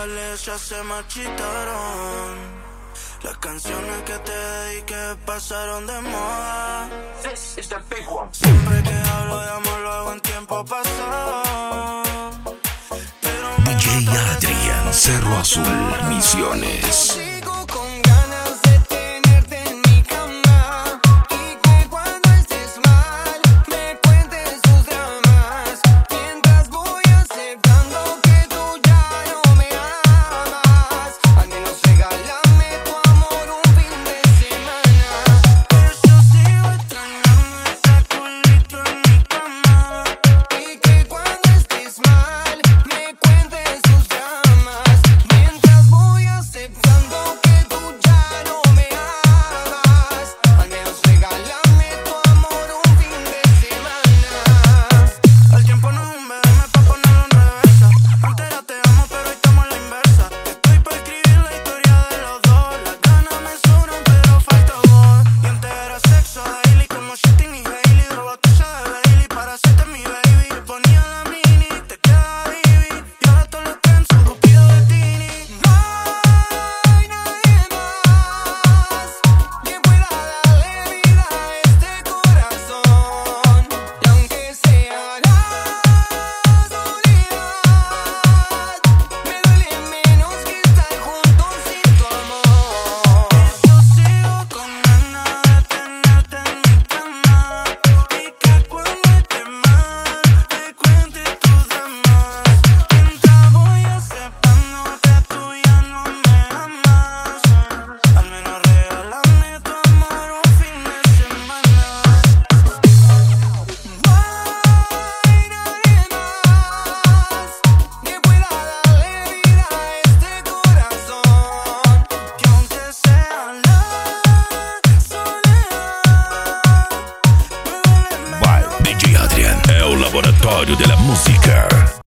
sociales ya se marchitaron. Las canciones que te dediqué pasaron de moda. This is the big one. Siempre que hablo de amor lo hago en tiempo pasado. Pero DJ Adrián, Cerro Azul, Misiones. sigo con ganas de tenerte en mi cama y que cuando estés mal me cuentes tus dramas. Mientras voy aceptando que tú ya no me amas, al menos regálame tu amor un fin de semana. Por eso sigo extrañando ese culito en mi cama y que cuando estés mal me cuentes tus dramas. Mientras voy aceptando que tú ya no me amas, al menos regálame tu amor un fin de semana. El tiempo no es un BM pa' ponerlo en reversa. Antes era te amo pero hoy estamos a la inversa. Estoy pa' escribir la historia de los dos. Las ganas me sobran pero falta voz. Y antes era sexo daily como Shitting y Hailey. Dos botellas de Bailey para hacerte mi baby. Te ponía la mini, te quedaba divi. Y ahora todos los trends son cupidos de Tini. No hay nadie más que pueda darle vida a este corazón. Y aunque sea la soledad, me duele menos que estar juntos sin tu amor. Yo sigo con ganas de tenerte en mi cama y que cuando estés mal me cuentes tus dramas. Mientras voy aceptando que tú ya no me amas, al menos regálame tu amor un fin de semana. No hay nadie más que pueda darle vida a este corazón. Que aunque sea la soledad, me duele Vai, menos. DJ Adrián, é o laboratório da música.